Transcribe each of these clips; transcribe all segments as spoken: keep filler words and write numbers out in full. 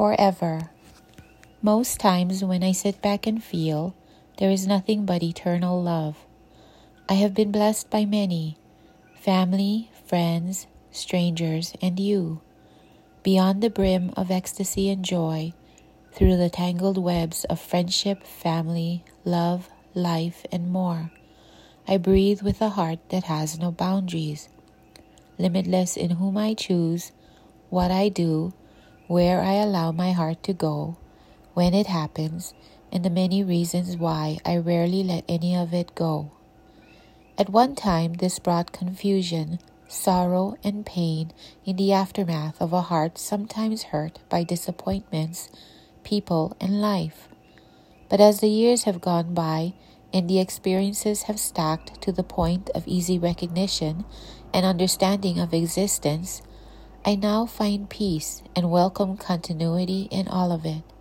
Forever. Most times when I sit back and feel, there is nothing but eternal love. I have been blessed by many, family, friends, strangers, and you. Beyond the brim of ecstasy and joy, through the tangled webs of friendship, family, love, life, and more, I breathe with a heart that has no boundaries, limitless in whom I choose, what I do, where I allow my heart to go, when it happens, and the many reasons why I rarely let any of it go. At one time, this brought confusion, sorrow, and pain in the aftermath of a heart sometimes hurt by disappointments, people, and life. But as the years have gone by and the experiences have stacked to the point of easy recognition and understanding of existence, I now find peace and welcome continuity in all of it.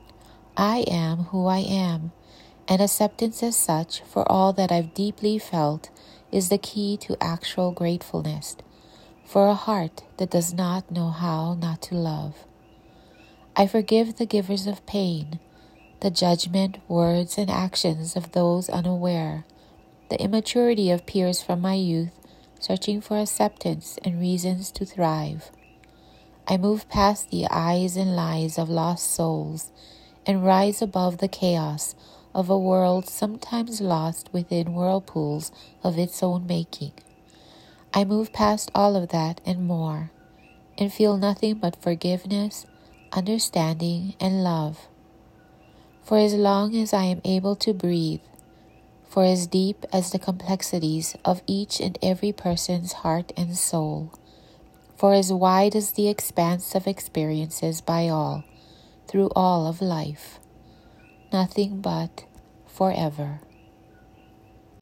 I am who I am, and acceptance as such for all that I've deeply felt is the key to actual gratefulness for a heart that does not know how not to love. I forgive the givers of pain, the judgment, words, and actions of those unaware, the immaturity of peers from my youth searching for acceptance and reasons to thrive. I move past the eyes and lies of lost souls and rise above the chaos of a world sometimes lost within whirlpools of its own making. I move past all of that and more, and feel nothing but forgiveness, understanding, and love. For as long as I am able to breathe, for as deep as the complexities of each and every person's heart and soul, for as wide as the expanse of experiences by all, through all of life, nothing but forever.